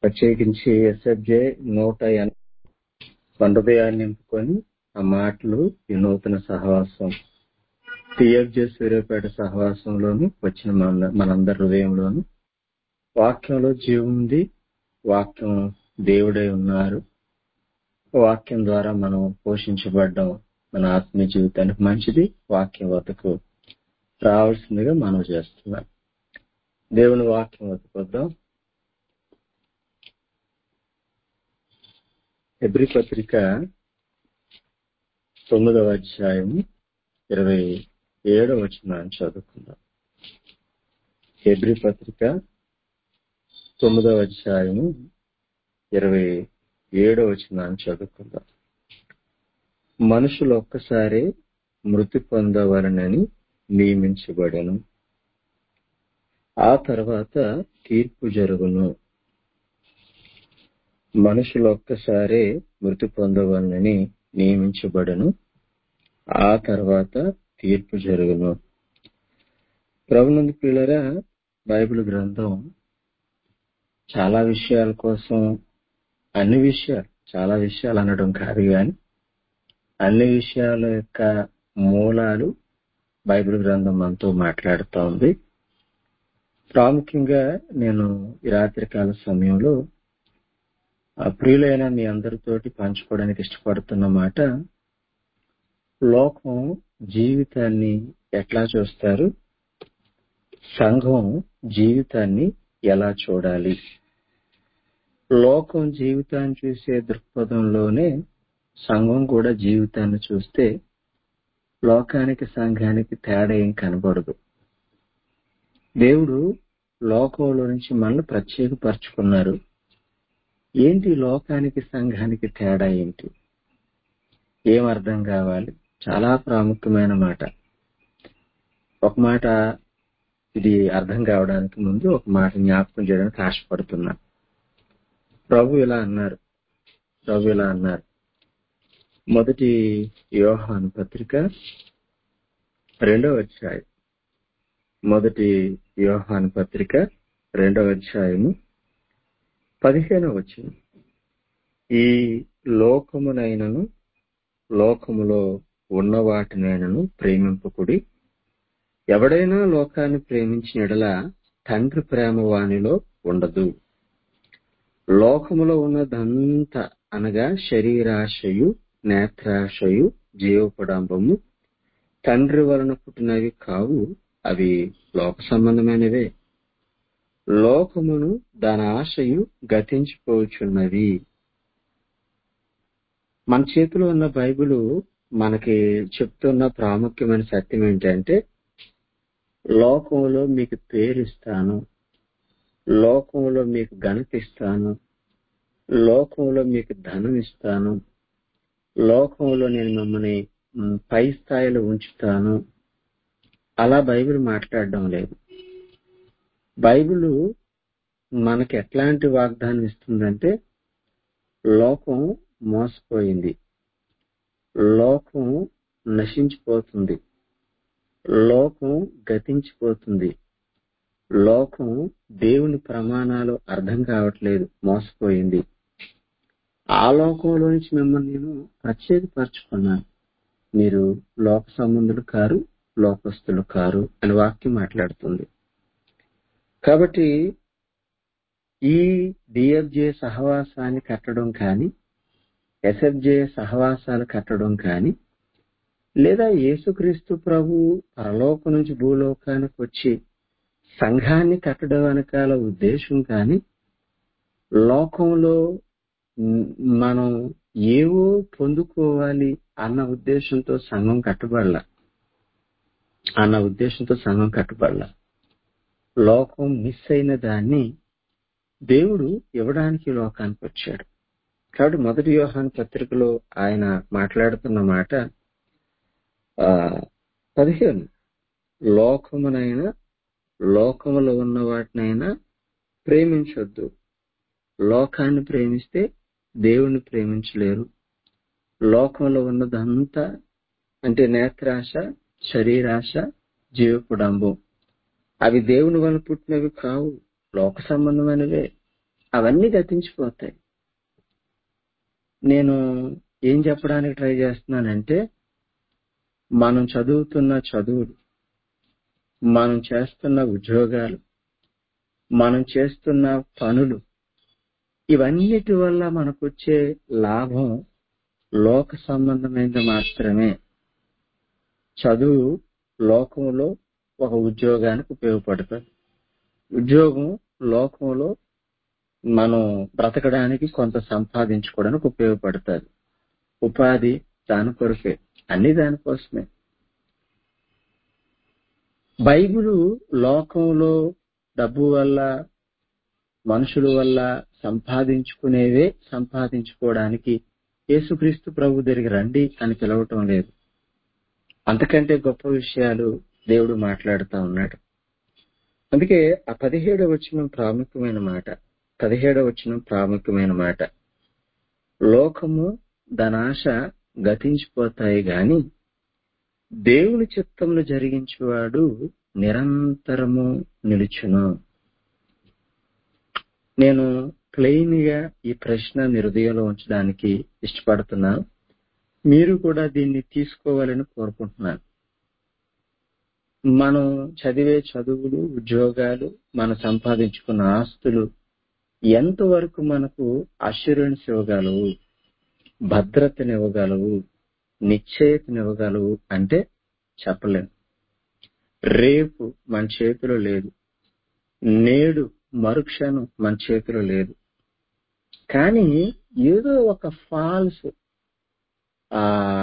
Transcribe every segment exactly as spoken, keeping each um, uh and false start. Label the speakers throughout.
Speaker 1: ప్రత్యేకించి ఎస్ఎఫ్జే నూట ఎనభై హృదయాన్ని నింపుకొని ఆ మాటలు ఈ నూతన సహవాసం టిఎఫ్జే సూర్యాపేట సహవాసంలోను వచ్చిన మన మనందరి హృదయంలోను వాక్యంలో జీవం ఉంది. వాక్యం దేవుడై ఉన్నారు. వాక్యం ద్వారా మనం పోషించబడ్డం మన ఆత్మీయ జీవితానికి మంచిది. వాక్యం వద్దకు రావాల్సిందిగా మనం చేస్తున్నాం. దేవుని వాక్యం వద్దకు వద్దాం. హెబ్రీ పత్రిక తొమ్మిదవ అధ్యాయం ఇరవై ఏడవ వచనాన్ని చదువుకుందాం. హెబ్రీ పత్రిక తొమ్మిదవ అధ్యాయము ఇరవై ఏడవ వచనాన్ని చదువుకుందాం. మనుషులు ఒక్కసారి మృతి పొందవలనని నియమించబడెను, ఆ తర్వాత తీర్పు జరుగును. మనుషులు ఒక్కసారి మృతి పొందవలనని నియమించబడెను, ఆ తర్వాత తీర్పు జరుగును. ప్రభునందు ప్రియులారా, బైబిల్ గ్రంథం చాలా విషయాల కోసం, అన్ని విషయాలు చాలా విషయాలు అనడం కాదు కానీ అన్ని విషయాల యొక్క మూలాలు బైబిల్ గ్రంథం మనతో మాట్లాడుతూ ఉంది. ప్రాముఖ్యంగా నేను ఈ రాత్రికాల సమయంలో ప్రియులైన మీ అందరితోటి పంచుకోవడానికి ఇష్టపడుతున్న మాట, లోకం జీవితాన్ని ఎట్లా చూస్తారు, సంఘం జీవితాన్ని ఎలా చూడాలి. లోకం జీవితాన్ని చూసే దృక్పథంలోనే సంఘం కూడా జీవితాన్ని చూస్తే లోకానికి సంఘానికి తేడా ఏం కనబడదు. దేవుడు లోకంలో నుంచి మనల్ని ప్రత్యేకపరుచుకున్నారు. ఏంటి లోకానికి సంఘానికి తేడా ఏంటి, ఏం అర్థం కావాలి? చాలా ప్రాముఖ్యమైన మాట. ఒక మాట ఇది అర్థం కావడానికి ముందు ఒక మాట జ్ఞాపకం చేయడానికి ఆశపడుతున్నా. ప్రభు ఇలా అన్నారు ప్రభు ఇలా అన్నారు మొదటి యోహాను పత్రిక రెండవ అధ్యాయం మొదటి యోహాను పత్రిక రెండవ అధ్యాయము పదిహేనవ వచనం. ఈ లోకమునైనను లోకములో ఉన్న వాటినైనను ప్రేమింపకుడి. ఎవడైనా లోకాన్ని ప్రేమించిన యెడల తండ్రి ప్రేమ వానిలో ఉండదు. లోకములో ఉన్నదంతా అనగా శరీరాశయు, నేత్రాశయు, జీవపడంబము తండ్రి వలన పుట్టినవి కావు, అవి లోక సంబంధమైనవే. లోకమును దాని ఆశయు గతించిపోచున్నవి. మన చేతిలో ఉన్న బైబిలు మనకి చెప్తున్న ప్రాముఖ్యమైన సత్యం ఏంటంటే, లోకంలో మీకు పేరిస్తాను, లోకంలో మీకు ఘనత ఇస్తాను, లోకంలో మీకు ధనం ఇస్తాను, లోకంలో నేను మిమ్మల్ని పై స్థాయిలో ఉంచుతాను. అలా బైబిల్ మాట్లాడడం లేదు. బైబిల్ మనకి ఎట్లాంటి వాగ్దానం ఇస్తుందంటే, లోకం మోసపోయింది, లోకం నశించిపోతుంది, లోకం గతించిపోతుంది, లోకం దేవుని ప్రమాణాలు అర్థం కావట్లేదు, మోసపోయింది. ఆ లోకంలో నుంచి మిమ్మల్ని నేను ప్రత్యేకపరచుకున్నాను. మీరు లోక సంబంధులు కారు, లోకస్తులు కారు అని వాక్యం మాట్లాడుతుంది. కాబట్టి ఈ డిఎఫ్జే సహవాసాన్ని కట్టడం కానీ, ఎస్ఎఫ్జే సహవాసాలు కట్టడం కానీ, లేదా యేసుక్రీస్తు ప్రభు పరలోకం నుంచి భూలోకానికి వచ్చి సంఘాన్ని కట్టడం వెనకాల ఉద్దేశం కానీ, లోకంలో మనం ఏవో పొందుకోవాలి అన్న ఉద్దేశంతో సంఘం కట్టబడలా అన్న ఉద్దేశంతో సంఘం కట్టబడలా లోకం మిస్ అయిన దాన్ని దేవుడు ఇవ్వడానికి లోకానికి వచ్చాడు. కాబట్టి మొదటి యోహాను పత్రికలో ఆయన మాట్లాడుతున్న మాట ఆ పదిహేను, లోకమునైనా లోకములో ఉన్న వాటినైనా ప్రేమించొద్దు. లోకాన్ని ప్రేమిస్తే దేవుణ్ణి ప్రేమించలేరు. లోకంలో ఉన్నదంతా అంటే నేత్రాశ, శరీరాశ, జీవపుడంబం, అవి దేవుని వల్ల పుట్టినవి కావు, లోక సంబంధమైనవే. అవన్నీ గతించిపోతాయి. నేను ఏం చెప్పడానికి ట్రై చేస్తున్నానంటే, మనం చదువుతున్న చదువులు, మనం చేస్తున్న ఉద్యోగాలు, మనం చేస్తున్న పనులు, ఇవన్నిటి వల్ల మనకొచ్చే లాభం లోక సంబంధమైనది మాత్రమే. చదువు లోకంలో ఒక ఉద్యోగానికి ఉపయోగపడుతుంది. ఉద్యోగం లోకంలో మనం బ్రతకడానికి కొంత సంపాదించుకోవడానికి ఉపయోగపడుతుంది. ఉపాధి దాని కొరకే, అన్ని దానికోసమే. బైబిలు లోకంలో డబ్బు వల్ల, మనుషుల వల్ల సంపాదించుకునేవే సంపాదించుకోవడానికి యేసుక్రీస్తు ప్రభు దగ్గరికి రండి అని పిలవటం లేదు. అంతకంటే గొప్ప విషయాలు దేవుడు మాట్లాడుతూ ఉన్నాడు. అందుకే ఆ పదిహేడవ వచనం ప్రాముఖ్యమైన మాట. పదిహేడవ వచనం ప్రాముఖ్యమైన మాట. లోకము ధనాశ గతించిపోతాయి గాని దేవుని చిత్తమును జరిగించేవాడు నిరంతరము నిలుచును. నేను ప్లెయిన్ గా ఈ ప్రశ్న మీ హృదయంలో ఉంచడానికి ఇష్టపడుతున్నాను. మీరు కూడా దీన్ని తీసుకోవాలని కోరుకుంటున్నాను. మనం చదివే చదువులు, ఉద్యోగాలు, మనం సంపాదించుకున్న ఆస్తులు ఎంతవరకు మనకు అష్యూరెన్స్ ఇవ్వగలవు, భద్రతనివ్వగలవు, నిశ్చయతనివ్వగలవు అంటే చెప్పలేము. రేపు మన చేతిలో లేదు, నేడు మరుక్షణం మన చేతిలో లేదు. కానీ ఏదో ఒక ఫాల్స్ ఆ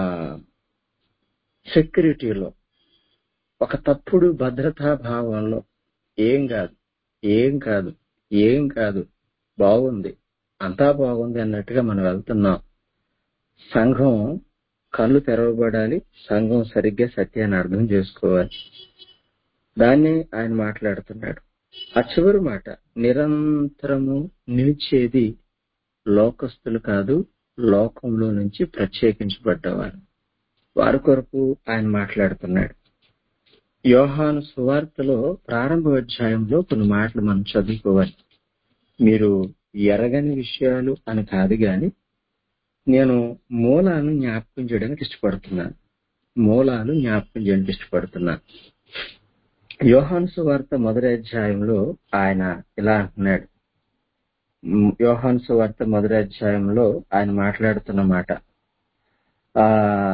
Speaker 1: సెక్యూరిటీలో, ఒక తప్పుడు భద్రతా భావంలో ఏం కాదు ఏం కాదు ఏం కాదు బాగుంది, అంతా బాగుంది అన్నట్టుగా మనం వెళ్తున్నాం. సంఘం కళ్ళు తెరవబడాలి, సంఘం సరిగ్గా సత్యాన్ని అర్థం చేసుకోవాలి. దాన్ని ఆయన మాట్లాడుతున్నాడు. ఆ చివరి మాట, నిరంతరము నిలిచేది లోకస్తులు కాదు, లోకంలో నుంచి ప్రత్యేకించబడ్డవారు. వారి కొరకు ఆయన మాట్లాడుతున్నాడు. యోహాను సువార్తలో ప్రారంభ అధ్యాయంలో కొన్ని మాటలు మనం చదువుకోవాలి. మీరు ఎరగని విషయాలు అని కాదు గాని నేను మూలాలను జ్ఞాపకం చేయడానికి ఇష్టపడుతున్నాను. మూలాలు జ్ఞాపకం చేయడానికి ఇష్టపడుతున్నాను. యోహాను సువార్త మొదటి అధ్యాయంలో ఆయన ఇలా అంటున్నాడు. యోహాను సువార్త మొదటి అధ్యాయంలో ఆయన మాట్లాడుతున్న మాట, ఆ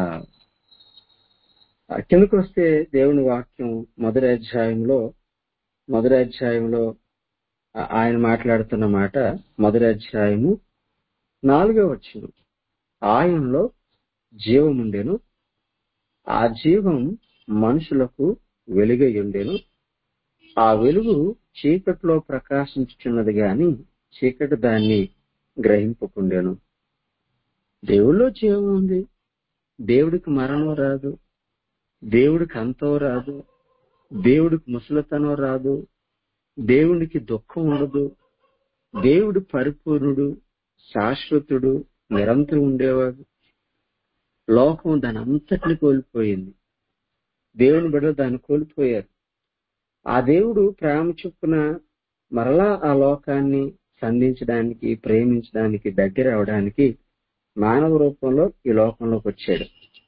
Speaker 1: కిందకు వస్తే దేవుని వాక్యం మొదటి అధ్యాయంలో మొదటి అధ్యాయంలో ఆయన మాట్లాడుతున్న మాట, మొదటి అధ్యాయము నాలుగో వచనం, ఆయనలో జీవం ఉండెను, ఆ జీవం మనుషులకు వెలుగై ఉండెను, ఆ వెలుగు చీకటిలో ప్రకాశించుచున్నది గాని చీకటి దాన్ని గ్రహింపకుండెను. దేవుల్లో జీవం ఉంది, దేవుడికి మరణం రాదు, దేవుడికి అంతం రాదు, దేవుడికి ముసలితనం రాదు, దేవుడికి దుఃఖం ఉండదు. దేవుడు పరిపూర్ణుడు, శాశ్వతుడు, నిరంతరం ఉండేవాడు. లోకం దాని అంతటిని కోల్పోయింది, దేవుని బిడ్డలు దాన్ని కోల్పోయారు. ఆ దేవుడు ప్రేమ చొప్పున మరలా ఆ లోకాన్ని సంధించడానికి, ప్రేమించడానికి, దగ్గర అవడానికి మానవ రూపంలో ఈ లోకంలోకి వచ్చాడు.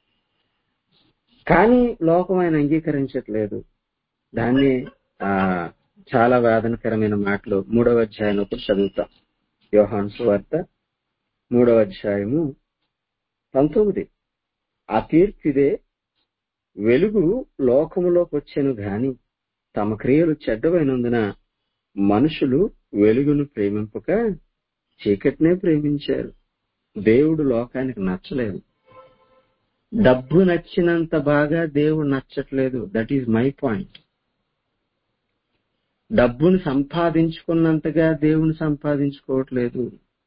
Speaker 1: కానీ లోకం ఆయన అంగీకరించట్లేదు. దాన్ని ఆ చాలా వేదనకరమైన మాటలు మూడవ అధ్యాయం ఒకటి చదువుతాం. యోహాను సువార్త మూడవ అధ్యాయము పంతొమ్మిది. ఆ తీర్పు ఇదే, వెలుగు లోకములోకి వచ్చెను గాని తమ క్రియలు చెడ్డవైనందున మనుషులు వెలుగును ప్రేమింపక చీకటినే ప్రేమించారు. దేవుడు లోకానికి నచ్చలేదు. డబ్బు నచ్చినంత బాగా దేవుడు నచ్చట్లేదు. That is my point. డబ్బును సంపాదించుకున్నంతగా దేవుని సంపాదించుకోవట్లేదు.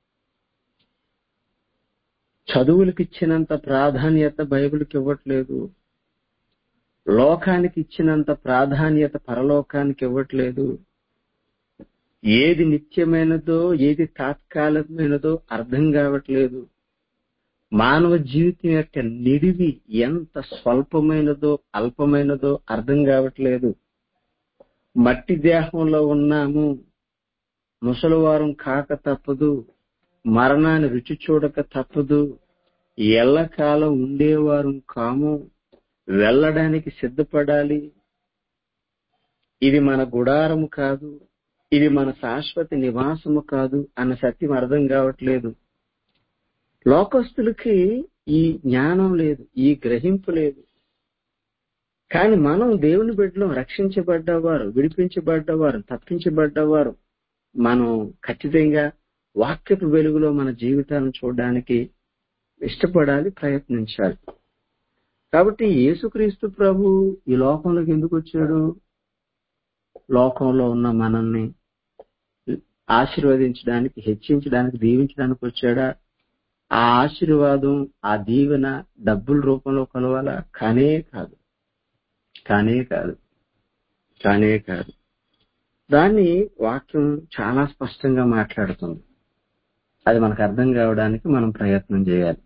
Speaker 1: చదువులకు ఇచ్చినంత ప్రాధాన్యత బైబిల్కి ఇవ్వట్లేదు. లోకానికి ఇచ్చినంత ప్రాధాన్యత పరలోకానికి ఇవ్వట్లేదు. ఏది నిత్యమైనదో ఏది తాత్కాలికమైనదో అర్థం కావట్లేదు. మానవ జీవితం యొక్క నిడివి ఎంత స్వల్పమైనదో అల్పమైనదో అర్థం కావట్లేదు. మట్టి దేహంలో ఉన్నాము, ముసలివారం కాక తప్పదు, మరణాన్ని రుచి చూడక తప్పదు, ఎల్లకాలం ఉండేవారు కాము, వెళ్ళడానికి సిద్ధపడాలి. ఇది మన గుడారము కాదు, ఇది మన శాశ్వత నివాసము కాదు అన్న సత్యం అర్థం కావట్లేదు. లోకస్తులకి ఈ జ్ఞానం లేదు, ఈ గ్రహింపు లేదు. కానీ మనం దేవుని బిడ్డలో రక్షించబడ్డవారు, విడిపించబడ్డవారు, తప్పించబడ్డవారు, మనం ఖచ్చితంగా వాక్యపు వెలుగులో మన జీవితాలను చూడడానికి ఇష్టపడాలి, ప్రయత్నించాలి. కాబట్టి యేసుక్రీస్తు ప్రభు ఈ లోకంలోకి ఎందుకు వచ్చాడు? లోకంలో ఉన్న మనల్ని ఆశీర్వదించడానికి, హెచ్చించడానికి, దీవించడానికి వచ్చాడా? ఆ ఆశీర్వాదం, ఆ దీవెన డబ్బుల రూపంలో కొలవాలా? కానే కాదు, కానే కాదు, కానే కాదు. దాన్ని వాక్యం చాలా స్పష్టంగా మాట్లాడుతుంది. అది మనకు అర్థం కావడానికి మనం ప్రయత్నం చేయాలి.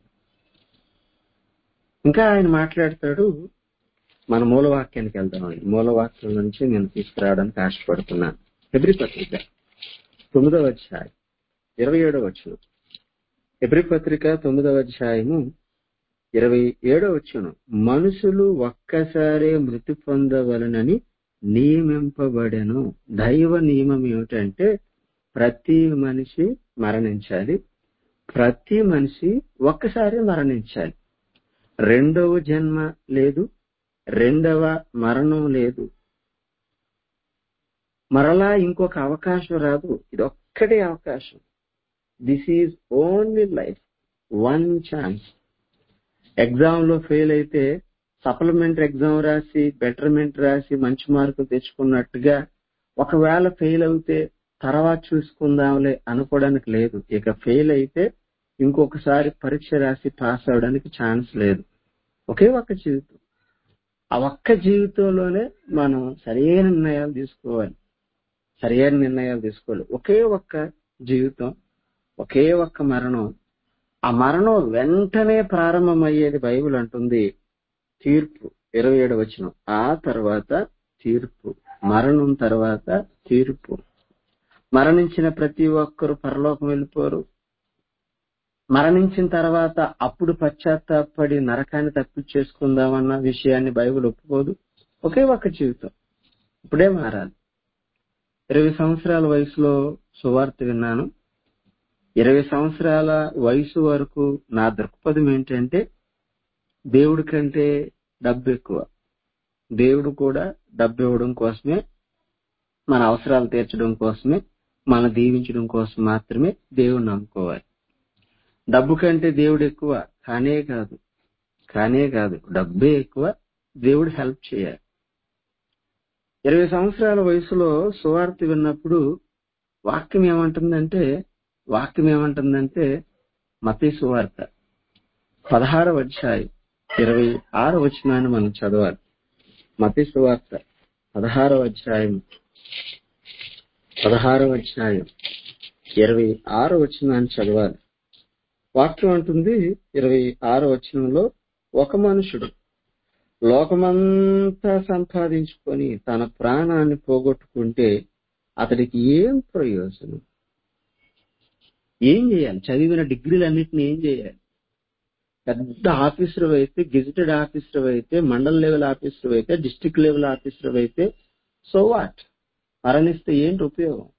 Speaker 1: ఇంకా ఆయన మాట్లాడతాడు. మన మూలవాక్యానికి వెళ్దాం. మూలవాక్యం నుంచి నేను తీసుకురావడానికి ఆశపడుతున్నాను. హెబ్రీ పత్రిక తొమ్మిదవ అధ్యాయం ఇరవై ఏడవ వచనం. హెబ్రీ పత్రిక తొమ్మిదవ అధ్యాయము ఇరవై ఏడవ వచనం. మనుషులు ఒక్కసారే మృతి పొందవలనని నియమింపబడెను. దైవ నియమం ఏమిటంటే ప్రతి మనిషి మరణించాలి, ప్రతి మనిషి ఒక్కసారి మరణించాలి. రెండవ జన్మ లేదు, రెండవ మరణం లేదు, మరలా ఇంకొక అవకాశం రాదు. ఇది ఒక్కటే అవకాశం. This is only life, one chance. Exam లో ఫెయిల్ అయితే సప్లిమెంటరీ ఎగ్జామ్ రాసి బెటర్మెంట్ రాసి మంచి మార్కులు తెచ్చుకున్నట్టుగా ఒకవేళ ఫెయిల్ అవుతే తర్వాత చూసుకుందాంలే అనుకోవడానికి లేదు. ఇక ఫెయిల్ అయితే ఇంకొకసారి పరీక్ష రాసి పాస్ అవడానికి ఛాన్స్ లేదు. ఒకే ఒక్క జీవితం. ఆ ఒక్క జీవితంలోనే మనం సరైన నిర్ణయాలు తీసుకోవాలి, సరైన నిర్ణయాలు తీసుకోవాలి. ఒకే ఒక్క జీవితం, ఒకే ఒక్క మరణం. ఆ మరణం వెంటనే ప్రారంభమయ్యేది బైబిల్ అంటుంది. తీర్పు ఇరవై ఏడు వచనం. ఆ తర్వాత తీర్పు, మరణం తర్వాత తీర్పు. మరణించిన ప్రతి ఒక్కరు పరలోకం వెళ్ళిపోరు. మరణించిన తర్వాత అప్పుడు పశ్చాత్తాపడి నరకాన్ని తప్పించేసుకుందామన్న విషయాన్ని బైబిల్ ఒప్పుకోదు. ఒకే ఒక్క జీవితం, ఇప్పుడే మారాలి. ఇరవై సంవత్సరాల వయసులో సువార్త విన్నాను. ఇరవై సంవత్సరాల వయసు వరకు నా దృక్పథం ఏంటంటే దేవుడి కంటే డబ్బు ఎక్కువ. దేవుడు కూడా డబ్బు ఇవ్వడం కోసమే, మన అవసరాలు తీర్చడం కోసమే, మన దీవించడం కోసం మాత్రమే దేవుడిని నమ్ముకోవాలి. డబ్బు కంటే దేవుడు ఎక్కువ కానే కాదు, కానే కాదు. డబ్బే ఎక్కువ, దేవుడు హెల్ప్ చేయాలి. ఇరవై సంవత్సరాల వయసులో సువార్త విన్నప్పుడు వాక్యం ఏమంటుందంటే వాక్యం ఏమంటుందంటే మత్తయి సువార్త పదహారవ అధ్యాయం ఇరవై ఆరవ వచనాన్ని మనం చదవాలి. మత్తయి సువార్త పదహారవ అధ్యాయం పదహారవ అధ్యాయం ఇరవై ఆరవ వచనాన్ని చదవాలి. వాక్యం అంటుంది ఇరవై ఆరవ వచనంలో, ఒక మనుషుడు లోకమంతా సంపాదించుకొని తన ప్రాణాన్ని పోగొట్టుకుంటే అతడికి ఏం ప్రయోజనం? ఏం చేయాలి? చదివిన డిగ్రీలన్నింటినీ ఏం చేయాలి? పెద్ద ఆఫీసర్ అయితే, గెజిటెడ్ ఆఫీసర్ అయితే, మండల్ లెవెల్ ఆఫీసర్ అయితే, డిస్ట్రిక్ట్ లెవెల్ ఆఫీసర్ అయితే, సో వాట్? మరణిస్తే ఏంటి ఉపయోగం?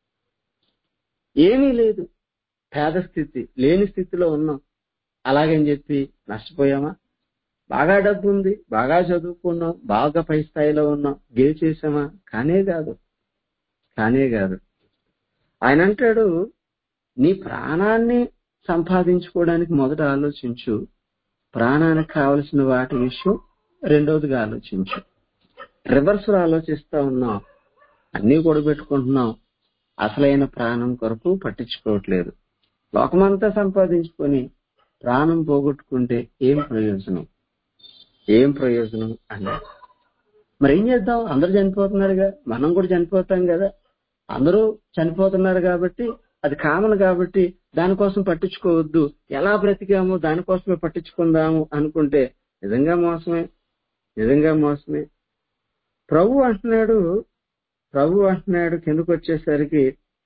Speaker 1: ఏమీ లేదు. పేద స్థితి, లేని స్థితిలో ఉన్నాం. అలాగని చెప్పి నష్టపోయామా? బాగా డబ్బు ఉంది, బాగా చదువుకున్నాం, బాగా పై స్థాయిలో ఉన్నాం, గెలిచేసామా? కానే కాదు, కానే కాదు. ఆయన అంటాడు, నీ ప్రాణాన్ని సంపాదించుకోవడానికి మొదట ఆలోచించు, ప్రాణానికి కావలసిన వాటి విషయం రెండవదిగా ఆలోచించు. రివర్స్ లో ఆలోచిస్తా ఉన్నాం, అన్నీ కూడబెట్టుకుంటున్నాం, అసలైన ప్రాణం కొరకు పట్టించుకోవట్లేదు. లోకమంతా సంపాదించుకొని ప్రాణం పోగొట్టుకుంటే ఏం ప్రయోజనం? ఏం ప్రయోజనం అన్నారు. మరి ఏం చేద్దాం? అందరూ చనిపోతున్నారుగా, మనం కూడా చనిపోతాం కదా. అందరూ చనిపోతున్నారు కాబట్టి, అది కామన్ కాబట్టి దానికోసం పట్టించుకోవద్దు, ఎలా బ్రతికామో దానికోసమే పట్టించుకుందాము అనుకుంటే నిజంగా మోసమే, నిజంగా మోసమే. ప్రభు అంటున్నాడు ప్రభు అంటున్నాడు కిందకు వచ్చేసరికి,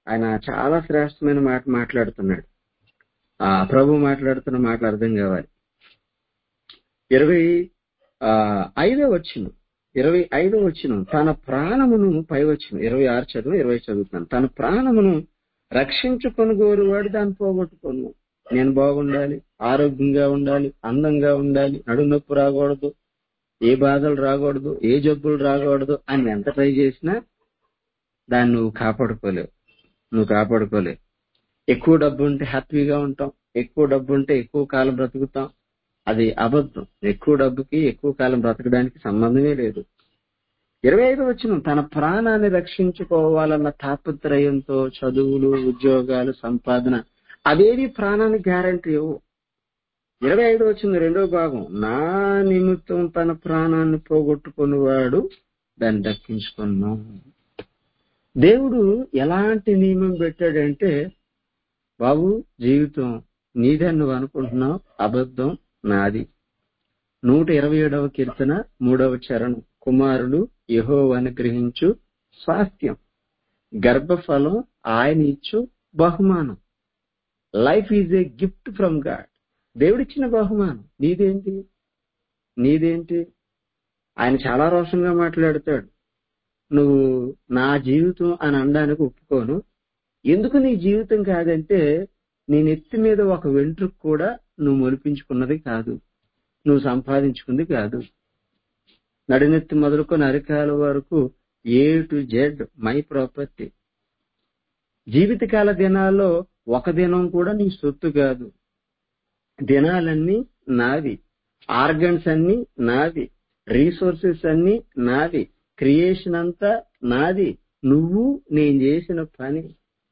Speaker 1: ఆయన చాలా శ్రేష్టమైన మాట మాట్లాడుతున్నాడు. ఆ ప్రభు మాట్లాడుతున్న మాటలు అర్థం కావాలి. ఇరవై ఆ ఐదో వచ్చిన ఇరవై ఐదో వచ్చిన తన ప్రాణమును పై వచ్చిన ఇరవై ఆరు చదువు ఇరవై చదువుతాను. తన ప్రాణమును రక్షించుకొని గోరువాడు దాన్ని పోగొట్టుకోను. నేను బాగుండాలి, ఆరోగ్యంగా ఉండాలి, అందంగా ఉండాలి, నడుము నొప్పి రాకూడదు, ఏ బాధలు రాకూడదు, ఏ జబ్బులు రాకూడదు అని ఎంత ట్రై చేసినా దాన్ని నువ్వు కాపాడుకోలేవు. నువ్వు కాపాడుకోలేవు. ఎక్కువ డబ్బు ఉంటే హ్యాపీగా ఉంటాం, ఎక్కువ డబ్బు ఉంటే ఎక్కువ కాలం బ్రతుకుతాం. అది అబద్ధం. ఎక్కువ డబ్బుకి ఎక్కువ కాలం బ్రతకడానికి సంబంధమే లేదు. ఇరవై ఐదు వచ్చిన తన ప్రాణాన్ని రక్షించుకోవాలన్న తాపత్రయంతో చదువులు, ఉద్యోగాలు, సంపాదన అవేవి ప్రాణానికి గ్యారంటీ ఇవ్వు. ఇరవై ఐదు వచ్చిన రెండో భాగం, నా నిమిత్తం తన ప్రాణాన్ని పోగొట్టుకునేవాడు దాన్ని దక్కించుకున్నాం. దేవుడు ఎలాంటి నియమం పెట్టాడంటే, బాబు జీవితం నీదని నువ్వు అనుకుంటున్నావు, అబద్ధం, నాది. నూట ఇరవై ఏడవ కీర్తన మూడవ చరణం, కుమారుడు యెహోవాను గ్రహించు స్వాస్థ్యం, గర్భఫలం ఆయన ఇచ్చు బహుమానం. Life is a gift from God. దేవుడిచ్చిన బహుమానం. నీదేంటి? నీదేంటి? ఆయన చాలా రోషంగా మాట్లాడతాడు. నువ్వు నా జీవితం అని అనడానికి ఒప్పుకోను. ఎందుకు నీ జీవితం కాదంటే, నీ నెత్తి మీద ఒక వెంట్రుకు కూడా నువ్వు మొలిపించుకున్నది కాదు, నువ్వు సంపాదించుకుంది కాదు. నడినెత్తి మొదలుకొని అరికాల వరకు A to Z my property. జీవితకాల దినాల్లో ఒక దినం కూడా నీ సొత్తు కాదు. దినాలన్నీ నావి, ఆర్గన్స్ అన్ని నావి, రీసోర్సెస్ అన్ని నావి, క్రియేషన్ అంతా నాది. నువ్వు నేను చేసిన పని.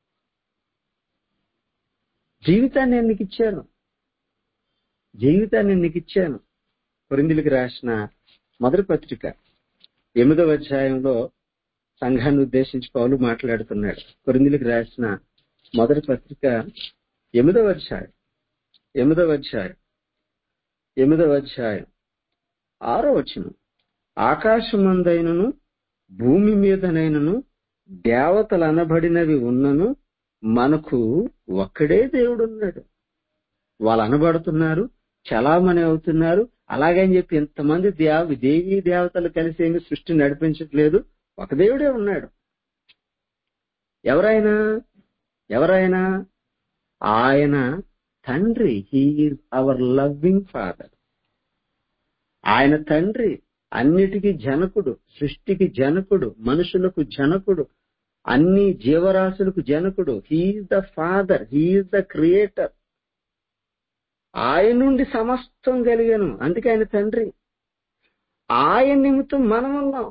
Speaker 1: జీవితాన్ని నేను నీకు ఇచ్చాను. జీవితాన్ని నేను నీకు ఇచ్చాను. కొరింథీయులకు రాసిన మొదటి పత్రిక ఎనిమిదవ అధ్యాయంలో సంఘాన్ని ఉద్దేశించి పౌలు మాట్లాడుతున్నాడు. కొరింథీయులకు రాసిన మొదటి పత్రిక ఎనిమిదవ అధ్యాయం ఎనిమిదవ అధ్యాయం ఎనిమిదవ అధ్యాయం ఆరో వచనం, ఆకాశమందైనను భూమి మీదనైనను దేవతలు అనబడినవి ఉన్నను మనకు ఒక్కడే దేవుడు ఉన్నాడు. వాళ్ళు అనబడుతున్నారు, చలామణి అవుతున్నారు. అలాగని చెప్పి ఇంతమంది దేవ దేవీ దేవతలు కలిసి ఏమి సృష్టి నడిపించట్లేదు. ఒక దేవుడే ఉన్నాడు. ఎవరైనా ఎవరైనా ఆయన తండ్రి. He is our loving father. ఆయన తండ్రి, అన్నిటికీ జనకుడు, సృష్టికి జనకుడు, మనుషులకు జనకుడు, అన్ని జీవరాశులకు జనకుడు. He is the father, he is the creator. ఆయన నుండి సమస్తం కలిగాను, అందుకే ఆయన తండ్రి. ఆయన నిమిత్తం మనం ఉన్నాం.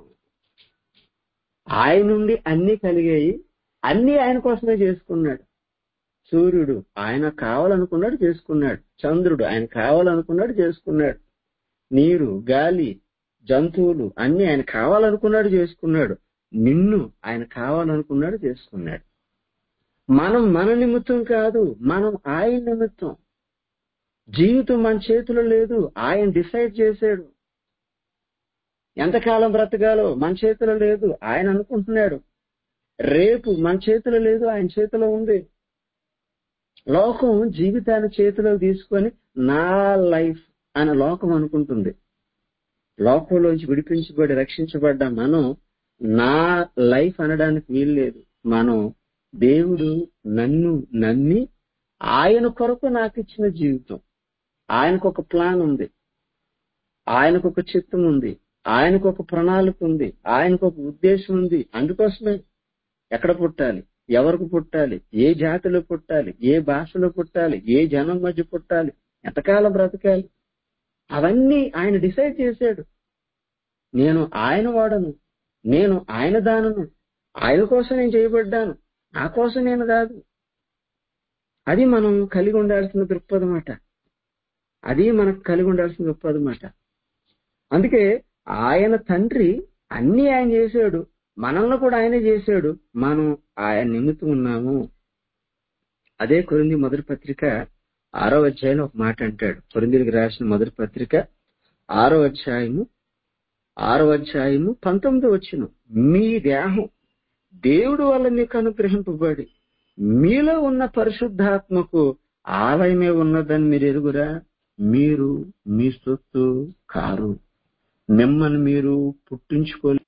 Speaker 1: ఆయన నుండి అన్ని కలిగాయి, అన్ని ఆయన కోసమే చేసుకున్నాడు. సూర్యుడు ఆయన కావాలనుకున్నాడు చేసుకున్నాడు, చంద్రుడు ఆయన కావాలనుకున్నాడు చేసుకున్నాడు, నీరు, గాలి, జంతువులు అన్ని ఆయన కావాలనుకున్నాడు చేసుకున్నాడు, నిన్ను ఆయన కావాలనుకున్నాడు చేసుకున్నాడు. మనం మన నిమిత్తం కాదు, మనం ఆయన నిమిత్తం. జీవితం మన చేతిలో లేదు, ఆయన డిసైడ్ చేశాడు. ఎంతకాలం బ్రతకాలో మన చేతిలో లేదు, ఆయన అనుకుంటున్నాడు. రేపు మన చేతిలో లేదు, ఆయన చేతిలో ఉంది. లోకం జీవితాన్ని చేతిలో తీసుకొని నా లైఫ్ అని లోకం అనుకుంటుంది. లోకంలోంచి విడిపించబడి రక్షించబడ్డ మనం నా లైఫ్ అనడానికి వీలు లేదు. మనం దేవుడు నన్ను నమ్మి ఆయన కొరకు నాకు ఇచ్చిన జీవితం. ఆయనకు ఒక ప్లాన్ ఉంది, ఆయనకు ఒక చిత్తం ఉంది, ఆయనకు ఒక ప్రణాళిక ఉంది, ఆయనకు ఒక ఉద్దేశం ఉంది. అందుకోసమే ఎక్కడ పుట్టాలి, ఎవరికి పుట్టాలి, ఏ జాతిలో పుట్టాలి, ఏ భాషలో పుట్టాలి, ఏ జనం మధ్య పుట్టాలి, ఎంతకాలం బ్రతకాలి, అవన్నీ ఆయన డిసైడ్ చేశాడు. నేను ఆయన వాడను, నేను ఆయన దానను, ఆయన కోసం నేను చేయబడ్డాను, నా కోసం నేను కాదు. అది మనం కలిగి ఉండాల్సిన దృక్పథం అట. అది మనకు కలిగి ఉండాల్సిన దృక్పథం అట. అందుకే ఆయన తండ్రి అన్ని ఆయన చేశాడు, మనల్ని కూడా ఆయనే చేశాడు. మనం ఆయన నిమిత్తం ఉన్నాము. అదే కొరింథీ మొదటి పత్రిక ఆరో అధ్యాయంలో ఒక మాట అంటాడు. కొరింథీయులకు రాసిన మొదటి పత్రిక ఆరో అధ్యాయము ఆరో అధ్యాయము పంతొమ్మిదో వచనం, మీ దేహం దేవుడు వల్ల మీకు అనుగ్రహింపబడి మీలో ఉన్న పరిశుద్ధాత్మకు ఆలయమే ఉన్నదని మీరు ఎరుగురా? మీరు మీ సొత్తు కారు. మిమ్మల్ని మీరు పుట్టించుకోలే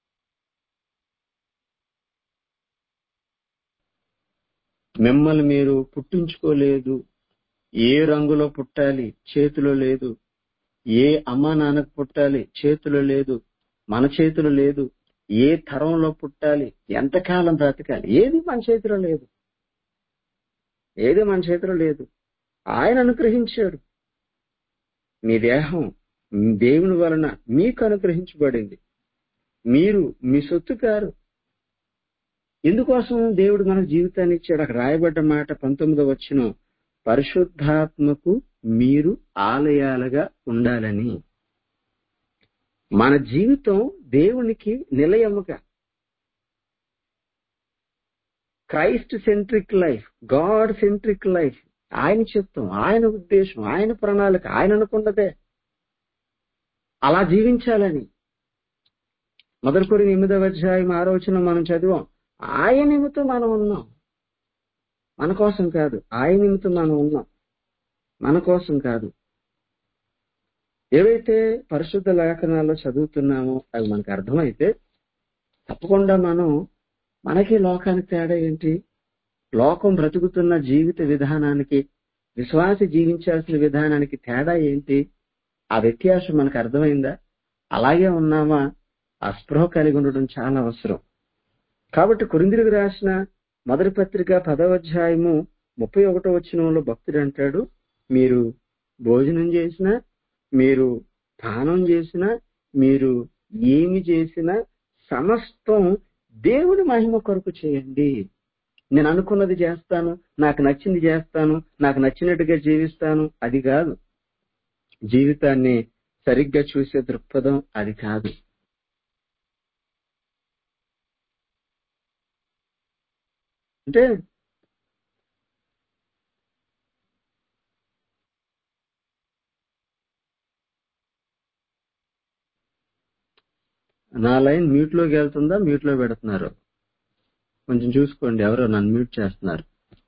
Speaker 1: మిమ్మల్ని మీరు పుట్టించుకోలేదు. ఏ రంగులో పుట్టాలి చేతిలో లేదు. ఏ అమ్మా నాన్నకు పుట్టాలి చేతిలో లేదు. మన చేతిలో లేదు. ఏ తరంలో పుట్టాలి, ఎంతకాలం బ్రతకాలి, ఏది మన చేతిలో లేదు. ఏది మన చేతిలో లేదు. ఆయన అనుగ్రహించాడు. మీ దేహం దేవుని వలన మీకు అనుగ్రహించబడింది. మీరు మీ సొత్తు కారు. ఎందుకోసం దేవుడు మనకు జీవితాన్ని ఇచ్చాడు? అక్కడ రాయబడ్డ మాట పంతొమ్మిదో వచనం, పరిశుద్ధాత్మకు మీరు ఆలయాలుగా ఉండాలని. మన జీవితం దేవునికి నిలయముగా, Christ centric life, God centric life, ఆయన చిత్తం, ఆయన ఉద్దేశం, ఆయన ప్రణాళిక, ఆయన అనుకున్నదే. అలా జీవించాలని మొదటి కొరింథీ ఎనిమిదవ అధ్యాయం ఆరో వచనం మనం చదివాం. ఆయన నిమిత్తం మనం ఉన్నాం, మన కోసం కాదు. ఆయన నిమిత్తం మనం ఉన్నాం, మన కోసం కాదు. ఏవైతే పరిశుద్ధ లేఖనాల్లో చదువుతున్నామో అవి మనకు అర్థమైతే తప్పకుండా మనం మనకి లోకానికి తేడా ఏంటి, లోకం బ్రతుకుతున్న జీవిత విధానానికి, విశ్వాసి జీవించాల్సిన విధానానికి తేడా ఏంటి, ఆ వ్యత్యాసం మనకు అర్థమైందా? అలాగే ఉన్నామా? ఆ స్పృహ కలిగి ఉండడం చాలా అవసరం. కాబట్టి కొరింథీయులకు రాసిన మొదటి పత్రిక పదవ అధ్యాయము ముప్పై ఒకటో వచనంలో భక్తుడు అంటాడు, మీరు భోజనం చేసినా, మీరు పానం చేసినా, మీరు ఏమి చేసినా సమస్తం దేవుడి మహిమ కొరకు చేయండి. నేను అనుకున్నది చేస్తాను, నాకు నచ్చింది చేస్తాను, నాకు నచ్చినట్టుగా జీవిస్తాను, అది కాదు. జీవితాన్ని సరిగ్గా చూసే దృక్పథం అది కాదు. అంటే నా లైన్ మ్యూట్ లోకి వెళ్తుందా, మ్యూట్ లో పెడుతున్నారు? కొంచెం చూసుకోండి, ఎవరో నన్ను మ్యూట్ చేస్తున్నారు.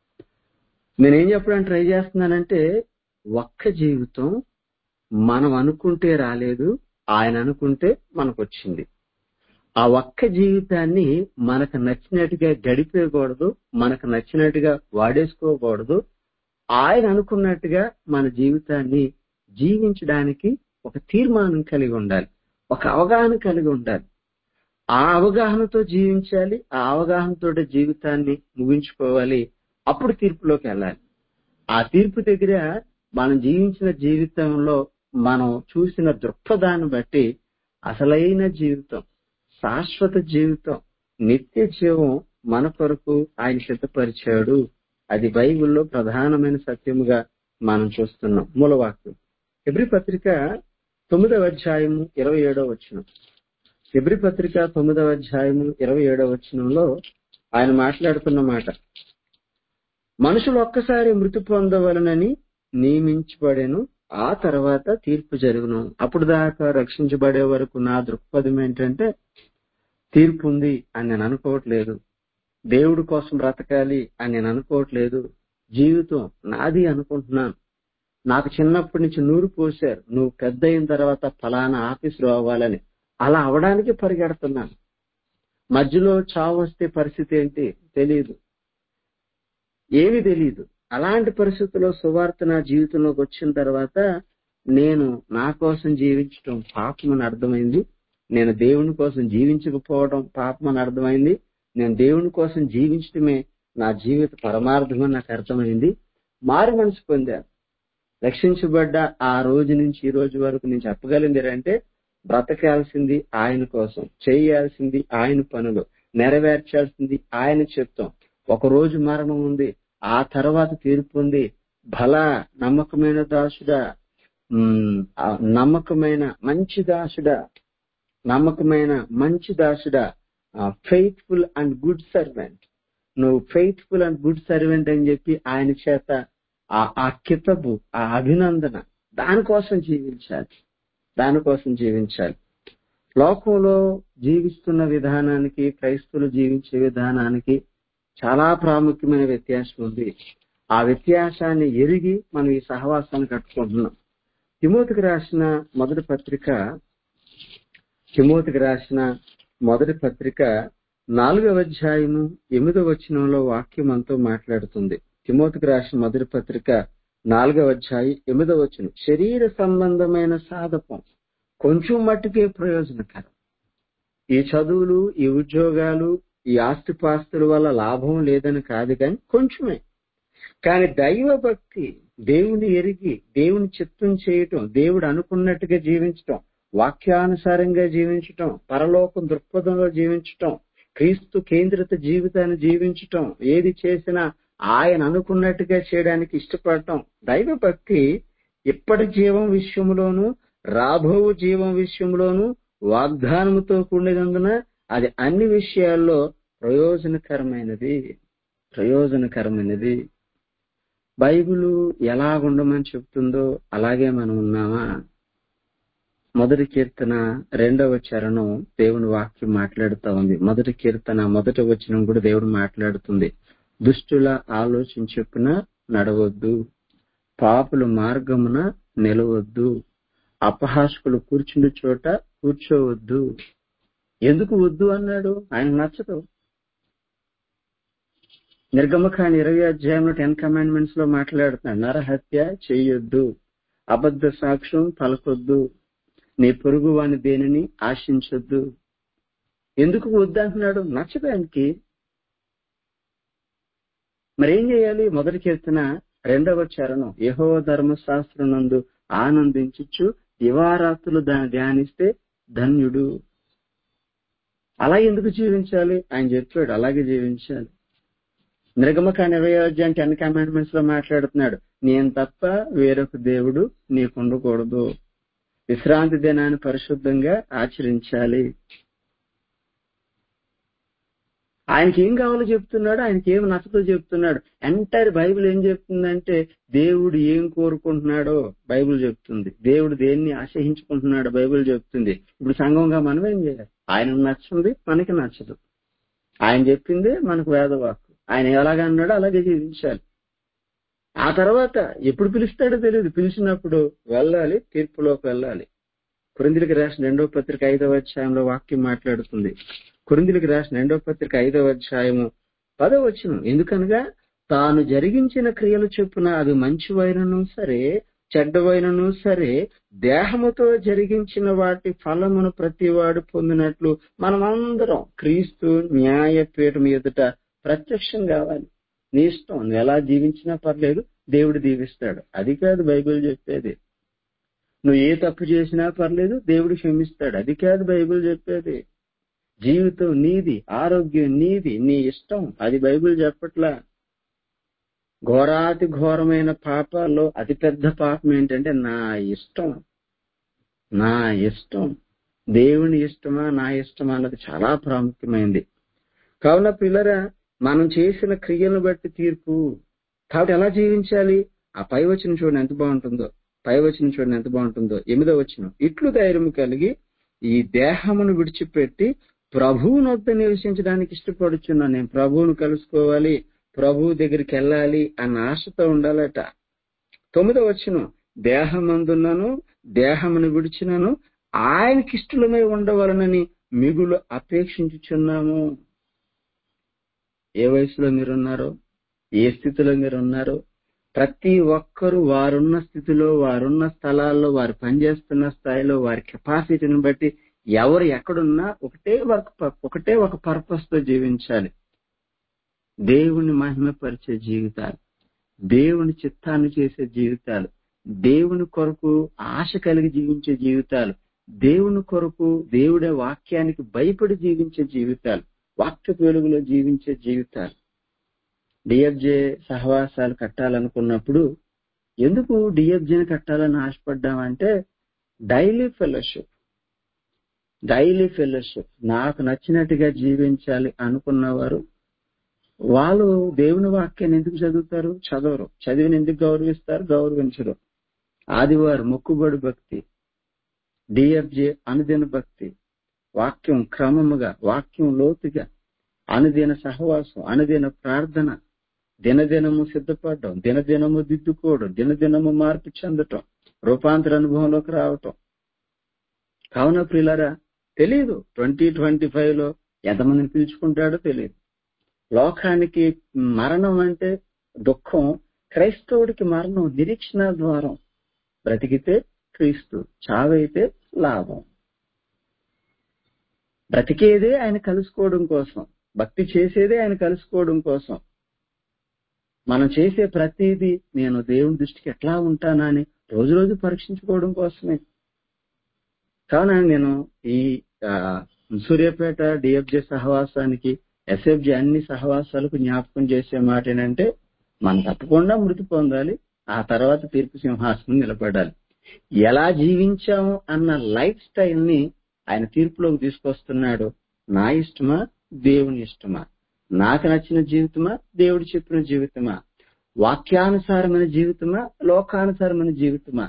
Speaker 1: నేనేం చెప్పడానికి ట్రై చేస్తున్నానంటే, ఒక్క జీవితం మనం అనుకుంటే రాలేదు, ఆయన అనుకుంటే మనకు వచ్చింది. ఆ ఒక్క జీవితాన్ని మనకు నచ్చినట్టుగా గడిపేయకూడదు, మనకు నచ్చినట్టుగా వాడేసుకోకూడదు. ఆయన అనుకున్నట్టుగా మన జీవితాన్ని జీవించడానికి ఒక తీర్మానం కలిగి ఉండాలి, ఒక అవగాహన కలిగి ఉండాలి. ఆ అవగాహనతో జీవించాలి, ఆ అవగాహనతో జీవితాన్ని ముగించుకోవాలి. అప్పుడు తీర్పులోకి వెళ్ళాలి. ఆ తీర్పు దగ్గర మనం జీవించిన జీవితంలో మనం చూసిన దృక్పథాన్ని బట్టి అసలైన జీవితం, శాశ్వత జీవితం, నిత్య జీవం మన కొరకు ఆయన సిద్ధపరిచాడు. అది బైబిల్లో ప్రధానమైన సత్యముగా మనం చూస్తున్నాం. మూలవాక్యం హెబ్రీ పత్రిక తొమ్మిదవ అధ్యాయము ఇరవై ఏడవ వచనం. హెబ్రీ పత్రిక తొమ్మిదవ అధ్యాయము ఇరవై ఏడవ వచనంలో ఆయన మాట్లాడుతున్న మాట, మనుషులు ఒక్కసారి మృతి పొందవలనని నియమించబడెను, ఆ తర్వాత తీర్పు జరుగును. అప్పుడు దాకా రక్షించబడే వరకు నా దృక్పథం ఏంటంటే, తీర్పు ఉంది అని నేను అనుకోవట్లేదు, దేవుడి కోసం బ్రతకాలి అని నేను అనుకోవట్లేదు, జీవితం నాది అనుకుంటున్నాను. నాకు చిన్నప్పటి నుంచి నూరు పోశారు, నువ్వు పెద్ద అయిన తర్వాత ఫలానా ఆఫీసులో అవ్వాలని, అలా అవడానికి పరిగెడుతున్నాను. మధ్యలో చావు వస్తే పరిస్థితి ఏంటి తెలియదు, ఏమీ తెలియదు. అలాంటి పరిస్థితుల్లో సువార్త నా జీవితంలోకి వచ్చిన తర్వాత నేను నా కోసం జీవించడం పాపం అని అర్థమైంది, నేను దేవుని కోసం జీవించకపోవడం పాపం అని అర్థమైంది, నేను దేవుని కోసం జీవించడమే నా జీవిత పరమార్థం అని నాకు అర్థమైంది. మారు మనసు పొందాను. రక్షించబడ్డ ఆ రోజు నుంచి ఈ రోజు వరకు నేను చెప్పగలిగింది ఏంటంటే, బ్రతకాల్సింది ఆయన కోసం, చేయాల్సింది ఆయన పనులు, నెరవేర్చాల్సింది ఆయన చిత్తం. ఒక రోజు మరణం ఉంది, ఆ తర్వాత తీర్పు ఉంది. భలా నమ్మకమైన దాసుడా, నమ్మకమైన మంచి దాసుడా, నమ్మకమైన మంచి దాసుడా, ఫెయిత్ఫుల్ అండ్ గుడ్ సర్వెంట్, నువ్వు ఫెయిత్ఫుల్ అండ్ గుడ్ సర్వెంట్ అని చెప్పి ఆయన చేత ఆ కితబు, ఆ అభినందన, దానికోసం జీవించాలి, దానికోసం జీవించాలి. లోకంలో జీవిస్తున్న విధానానికి, క్రైస్తవులు జీవించే విధానానికి చాలా ప్రాముఖ్యమైన వ్యత్యాసం ఉంది. ఆ వ్యత్యాసాన్ని ఎరిగి మనం ఈ సహవాసాన్ని కట్టుకుంటున్నాం. తిమోతికి రాసిన మొదటి పత్రిక తిమోతికి రాసిన మొదటి పత్రిక నాలుగవ అధ్యాయము ఎనిమిదవ వచనంలో వాక్యం మనతో మాట్లాడుతుంది. తిమోతికి రాసిన మొదటి పత్రిక నాలుగవ అధ్యాయం ఎనిమిదవ వచనం, శరీర సంబంధమైన సాధకం కొంచెం మట్టుకే ప్రయోజనకరం. ఈ చదువులు, ఈ ఉద్యోగాలు, ఈ ఆస్తిపాస్తుల వల్ల లాభం లేదని కాదు, కానీ కొంచెమే. కానీ దైవ భక్తి, దేవుని ఎరిగి దేవుని చిత్తం చేయటం, దేవుడు అనుకున్నట్టుగా జీవించటం, వాక్యానుసారంగా జీవించటం, పరలోకం దృక్పథంలో జీవించటం, క్రీస్తు కేంద్రిత జీవితాన్ని జీవించటం, ఏది చేసినా ఆయన అనుకున్నట్టుగా చేయడానికి ఇష్టపడటం. దైవ భక్తి ఇప్పటి జీవం విషయంలోనూ రాబో జీవం విషయంలోనూ వాగ్దానముతో కూడినందున అది అన్ని విషయాల్లో ప్రయోజనకరమైనది ప్రయోజనకరమైనది బైబిల్ ఎలా ఉండమని చెప్తుందో అలాగే మనం ఉన్నామా? మొదటి కీర్తన రెండవ చరణం దేవుని వాక్యం మాట్లాడుతూ ఉంది. మొదటి కీర్తన మొదటి వచనం కూడా దేవుడు మాట్లాడుతుంది. దుష్టుల ఆలోచన చొప్పున నడవద్దు, పాపుల మార్గమున నిలవద్దు, అపహాసకులు కూర్చుండే చోట కూర్చోవద్దు. ఎందుకు వద్దు అన్నాడు? ఆయన నచ్చదు. నిర్గమకాండ ఇరవై అధ్యాయంలో టెన్ కమాండ్మెంట్స్ లో మాట్లాడుతున్నాడు. నరహత్య చేయొద్దు, అబద్ధ సాక్ష్యం పలకొద్దు, నీ పొరుగు వాని దేనిని ఆశించొద్దు. ఎందుకు వద్దు అంటున్నాడు? నచ్చదు ఆయనకి. మరేం చేయాలి? మొదటి కీర్తన రెండవ చరణం, యెహోవా ధర్మశాస్త్రం నందు ఆనందించుచు దివారాత్రులు దాన్ని ధ్యానిస్తే ధన్యుడు. అలా ఎందుకు జీవించాలి? ఆయన చెప్పాడు అలాగే జీవించాలి. నిర్గమకాండ ఇరవై అధ్యాయం టెన్ కమాండ్మెంట్స్ లో మాట్లాడుతున్నాడు, నేను తప్ప వేరొక దేవుడు నీకు ఉండకూడదు, విశ్రాంతి దినాన్ని పరిశుద్ధంగా ఆచరించాలి. ఆయనకి ఏం కావాలో చెప్తున్నాడు, ఆయనకి ఏం నచ్చదో చెప్తున్నాడు. ఎంటైర్ బైబిల్ ఏం చెప్తుందంటే దేవుడు ఏం కోరుకుంటున్నాడో బైబిల్ చెప్తుంది, దేవుడు దేన్ని ఆశ్రయించుకుంటున్నాడో బైబిల్ చెప్తుంది. ఇప్పుడు సంఘంగా మనం ఏం చేయాలి? ఆయనకు నచ్చింది మనకి నచ్చదు, ఆయన చెప్పిందే మనకు వేదవాక్కు, ఆయన ఎలాగన్నాడో అలాగే జీవించాలి. ఆ తర్వాత ఎప్పుడు పిలుస్తాడో తెలియదు, పిలిచినప్పుడు వెళ్ళాలి, తీర్పులోకి వెళ్ళాలి. కొరింథీయులకు రాసిన రెండవ పత్రిక ఐదవ అధ్యాయంలో వాక్యం మాట్లాడుతుంది. కొరింథీయులకు రాసిన రెండవ పత్రిక ఐదవ అధ్యాయము పదవ వచనం, ఎందుకనగా తాను జరిగించిన క్రియలు చొప్పున అది మంచివైనను సరే చెడ్డవైనను సరే దేహముతో జరిగించిన వాటి ఫలమును ప్రతివాడు పొందినట్లు మనమందరం క్రీస్తు న్యాయపీఠం ఎదుట ప్రత్యక్షం కావాలి. నీ ఇష్టం, నువ్వు ఎలా జీవించినా పర్లేదు, దేవుడు దీవిస్తాడు. అది కాదు బైబిల్ చెప్పేది. నువ్వు ఏ తప్పు చేసినా పర్లేదు, దేవుడు క్షమిస్తాడు. అది కాదు బైబిల్ చెప్పేది. జీవితం నీది, ఆరోగ్యం నీది, నీ ఇష్టం, అది బైబిల్ చెప్పట్లా. ఘోరాతి ఘోరమైన పాపాల్లో అతిపెద్ద పాపం ఏంటంటే నా ఇష్టం. నా ఇష్టం దేవుని ఇష్టమా నా ఇష్టమా అన్నది చాలా ప్రాముఖ్యమైంది. కావున పిల్లరా, మనం చేసిన క్రియలను బట్టి తీర్పు. కాబట్టి ఎలా జీవించాలి? ఆ పై వచనం చూడండి ఎంత బాగుంటుందో. పై వచనం చూడండి ఎంత బాగుంటుందో. ఎనిమిదో వచనం, ఇట్లు ధైర్యం కలిగి ఈ దేహమును విడిచిపెట్టి ప్రభువునొద్ద నివసించడానికి ఇష్టపడుచున్నాను. నేను ప్రభువును కలుసుకోవాలి, ప్రభువు దగ్గరికి వెళ్ళాలి అన్న ఆశతో ఉండాలట. తొమ్మిదో వచనం, దేహమందున్నను దేహమును విడిచినను ఆయనకి ఇష్టలమై ఉండవాలనని మిగులు అపేక్షించుచున్నాము. ఏ వయసులో మీరున్నారో, ఏ స్థితిలో మీరున్నారో, ప్రతి ఒక్కరూ వారున్న స్థితిలో, వారున్న స్థలాల్లో, వారు పనిచేస్తున్న స్థాయిలో, వారి కెపాసిటీని బట్టి ఎవరు ఎక్కడున్నా ఒకటే ఒక ఒకటే ఒక పర్పస్ తో జీవించాలి. దేవుని మహిమపరిచే జీవితాలు, దేవుని చిత్తాన్ని చేసే జీవితాలు, దేవుని కొరకు ఆశ కలిగి జీవించే జీవితాలు, దేవుని కొరకు దేవుడే వాక్యానికి భయపడి జీవించే జీవితాలు, వాక్య వెలుగులో జీవించే జీవితాలు. డిఎఫ్జే సహవాసాలు కట్టాలనుకున్నప్పుడు ఎందుకు డిఎఫ్జేని కట్టాలని ఆశపడ్డామంటే డైలీ ఫెలోషిప్ డైలీ ఫెలోషిప్ నాకు నచ్చినట్టుగా జీవించాలి అనుకున్నవారు వాళ్ళు దేవుని వాక్యాన్ని ఎందుకు చదువుతారు? చదవరు. చదివిని ఎందుకు గౌరవిస్తారు? గౌరవించరు. ఆదివారం మొక్కుబడి భక్తి, డిఎఫ్జే అనుదిన భక్తి, వాక్యం క్రమముగా, వాక్యం లోతుగా, అనుదిన సహవాసం, అనుదిన ప్రార్థన, దినదినము సిద్ధపడడం, దినదినము దిద్దుకోవడం, దినదినము మార్పు చెందటం, రూపాంతర అనుభవంలోకి రావటం. కావున ప్రియులారా, తెలియదు ట్వంటీ ట్వంటీ ఫైవ్ లో ఎంతమందిని పిలుచుకుంటాడో తెలియదు. లోకానికి మరణం అంటే దుఃఖం, క్రైస్తవుడికి మరణం నిరీక్షణ ద్వారం. బ్రతికితే క్రీస్తు, చావైతే లాభం. బ్రతికేదే ఆయన కలుసుకోవడం కోసం, భక్తి చేసేదే ఆయన కలుసుకోవడం కోసం. మనం చేసే ప్రతిదీ నేను దేవుని దృష్టికి ఎట్లా ఉంటానా అని రోజు రోజు పరీక్షించుకోవడం కోసమే. కావున నేను ఈ సూర్యాపేట డిఎఫ్జే సహవాసానికి, ఎస్ఎఫ్జే అన్ని సహవాసాలకు జ్ఞాపకం చేసే మాట ఏంటంటే, మనం తప్పకుండా మృతి పొందాలి, ఆ తర్వాత తీర్పు సింహాసనం నిలబడాలి. ఎలా జీవించాము అన్న లైఫ్ స్టైల్ ని ఆయన తీర్పులోకి తీసుకొస్తున్నాడు. నా ఇష్టమా, దేవుని ఇష్టమా? నాకు నచ్చిన జీవితమా, దేవుడు చెప్పిన జీవితమా? వాక్యానుసారమైన జీవితమా, లోకానుసారమైన జీవితమా?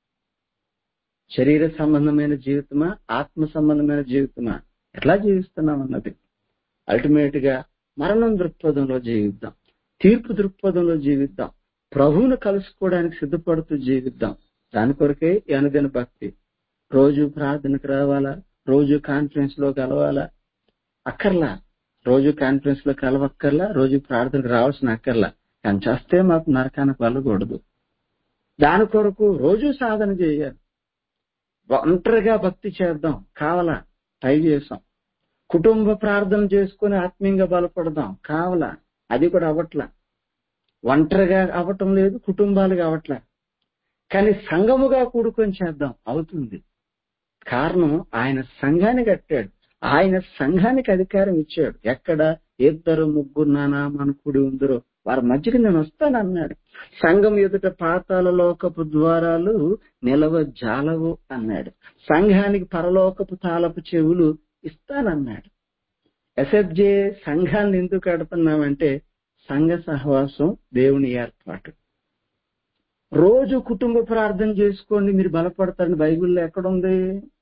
Speaker 1: శరీర సంబంధమైన జీవితమా, ఆత్మ సంబంధమైన జీవితమా? ఎట్లా జీవిస్తున్నాం అన్నది అల్టిమేట్ గా మరణం దృక్పథంలో జీవిద్దాం, తీర్పు దృక్పథంలో జీవిద్దాం, ప్రభువును కలుసుకోవడానికి సిద్ధపడుతూ జీవిద్దాం. దాని కొరకే అనుదిన భక్తి. రోజు ప్రార్థనకు రావాలా, రోజు కాన్ఫరెన్స్ లో కలవాలా? అక్కర్లా. రోజు కాన్ఫరెన్స్ లో కలవక్కర్లా, రోజు ప్రార్థనకు రావాల్సిన అక్కర్లా. కానీ చేస్తే మాకు నరకానికి వెళ్ళకూడదు. దాని కొరకు రోజు సాధన చేయాలి. ఒంటరిగా భక్తి చేద్దాం, కావాలా? ట్రై చేసాం. కుటుంబ ప్రార్థన చేసుకుని ఆత్మీయంగా బలపడదాం, కావాలా? అది కూడా అవ్వట్లా. ఒంటరిగా అవ్వటం లేదు, కుటుంబాలుగా అవ్వట్లా. కానీ సంఘముగా కూడుకొని చేద్దాం, అవుతుంది. కారణం ఆయన సంఘాన్ని కట్టాడు, ఆయన సంఘానికి అధికారం ఇచ్చాడు. ఎక్కడ ఇద్దరు ముగ్గురు నా నామమున కూడి ఉందరో వారి మధ్యకి నేను వస్తానన్నాడు. సంఘం ఎదుట పాతాళ లోకపు ద్వారాలు నిలవ జాలవు అన్నాడు. సంఘానికి పరలోకపు తాళపు చెవులు ఇస్తానన్నాడు. ఎస్ఎఫ్జే సంఘాన్ని ఎందుకు కడుతున్నామంటే, సంఘ సహవాసం దేవుని ఏర్పాటు. రోజు కుటుంబ ప్రార్థన చేసుకోండి మీరు బలపడతారని బైబిల్లో ఎక్కడుంది?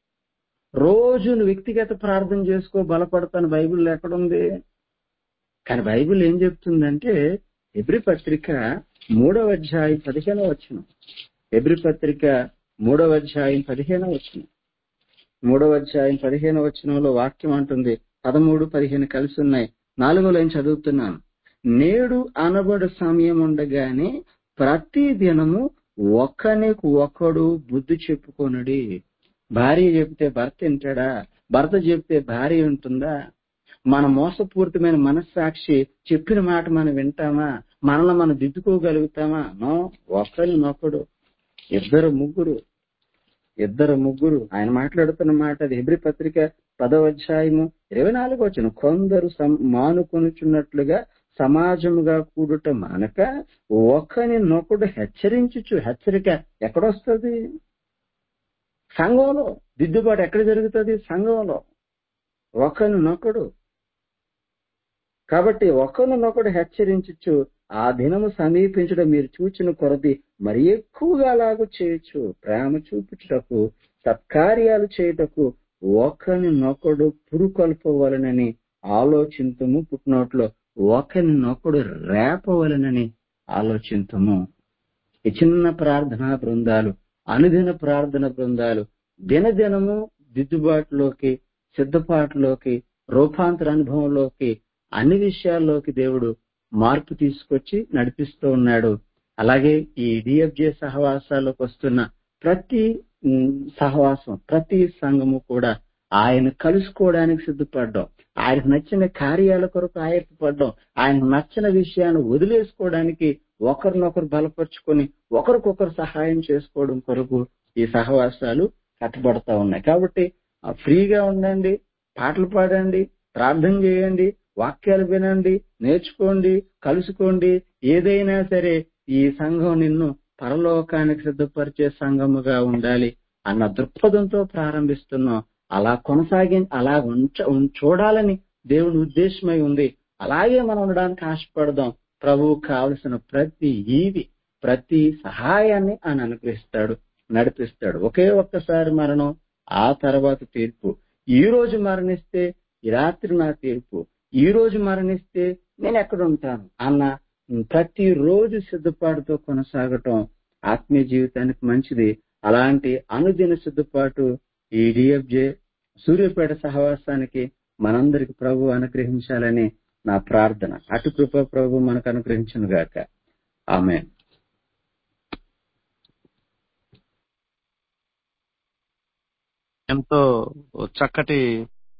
Speaker 1: రోజు నువ్వు వ్యక్తిగత ప్రార్థన చేసుకో బలపడతాను బైబిల్లో ఎక్కడుంది? కానీ బైబిల్ ఏం చెప్తుందంటే, హెబ్రీ పత్రిక మూడవ అధ్యాయం పదిహేనవ వచనం, హెబ్రీ పత్రిక మూడవ అధ్యాయం పదిహేనవ వచనం, మూడవ అధ్యాయం పదిహేనవ వచనంలో వాక్యం అంటుంది, పదమూడు పదిహేను కలిసి ఉన్నాయి. నాలుగో లైన్ చదువుతున్నాను. నేడు అనబడు సమయం ఉండగానే ప్రతి దినము ఒకనికి ఒకడు బుద్ధి చెప్పుకొనుడి. భార్య చెప్తే భర్త వింటాడా? భర్త చెప్తే భార్య ఉంటుందా? మన మోసపూరితమైన మనస్సాక్షి చెప్పిన మాట మనం వింటామా? మనల్ని మనం దిద్దుకోగలుగుతామా? నో. ఒకరినొకడు, ఇద్దరు ముగ్గురు, ఇద్దరు ముగ్గురు ఆయన మాట్లాడుతున్న మాట అది. హెబ్రీ పత్రిక పదవ అధ్యాయము ఇరవై నాలుగు వచ్చిన కొందరు మానుకొనుచున్నట్లుగా సమాజముగా కూడుట మానక ఒకరినొకడు హెచ్చరించుచు. హెచ్చరిక ఎక్కడొస్తుంది? సంఘంలో. దిద్దుబాటు ఎక్కడ జరుగుతుంది? సంఘంలో. ఒకరినొకడు. కాబట్టి ఒకరినొకడు హెచ్చరించుచు ఆ దినము సమీపించడం మీరు చూచిన కొరది మరి ఎక్కువగా అలాగూ చేయొచ్చు. ప్రేమ చూపించుటకు, సత్కార్యాలు చేయుటకు ఒకరినొకడు పురుకొల్పవలనని ఆలోచింతుము. పుట్టినోట్లో ఒకరినొకడు రేపవలనని ఆలోచింతుము. ఈ చిన్న ప్రార్థనా బృందాలు, అనుదిన ప్రార్థన బృందాలు దినదినము దిద్దుబాటులోకి, సిద్ధపాటులోకి, రూపాంతర అనుభవంలోకి, అన్ని విషయాల్లోకి దేవుడు మార్పు తీసుకొచ్చి నడిపిస్తూ ఉన్నాడు. అలాగే ఈ డిఎఫ్జే సహవాసాలకు వస్తున్న ప్రతి సహవాసం, ప్రతి సంఘము కూడా ఆయన కలుసుకోవడానికి సిద్ధపడ్డాం, ఆయనకు నచ్చిన కార్యాల కొరకు ఆయత్తపడ్డాం, ఆయనకు నచ్చిన విషయాన్ని వదిలేసుకోవడానికి ఒకరినొకరు బలపరుచుకొని ఒకరికొకరు సహాయం చేసుకోవడం కొరకు ఈ సహవాసాలు కట్టబడతా ఉన్నాయి. కాబట్టి ఫ్రీగా ఉండండి, పాటలు పాడండి, ప్రార్థన చేయండి, వాక్యాలు వినండి, నేర్చుకోండి, కలుసుకోండి. ఏదైనా సరే ఈ సంఘం నిన్ను పరలోకానికి సిద్ధపరిచే సంఘముగా ఉండాలి అన్న దృక్పథంతో ప్రారంభిస్తున్నాం. అలా కొనసాగి అలా ఉంచ చూడాలని దేవుని ఉద్దేశమై ఉంది. అలాగే మనం ఉండడానికి ఆశపడదాం. ప్రభువు కావలసిన ప్రతి ఈవి, ప్రతి సహాయాన్ని ఆయన అనుగ్రహిస్తాడు, నడిపిస్తాడు. ఒకే ఒక్కసారి మరణం, ఆ తర్వాత తీర్పు. ఈ రోజు మరణిస్తే ఈ రాత్రి నా తీర్పు, ఈ రోజు మరణిస్తే నేను ఎక్కడ ఉంటాను అన్న ప్రతి రోజు సిద్ధపాటుతో కొనసాగటం ఆత్మీయ జీవితానికి మంచిది. అలాంటి అనుదిన సిద్ధపాటు ఈ డిఎఫ్జే సూర్యాపేట సహవాసానికి మనందరికి ప్రభు అనుగ్రహించాలని నా ప్రార్థన. అటు కృప ప్రభు మనకు అనుగ్రహించును గాక. ఆమేన్.
Speaker 2: ఎంతో చక్కటి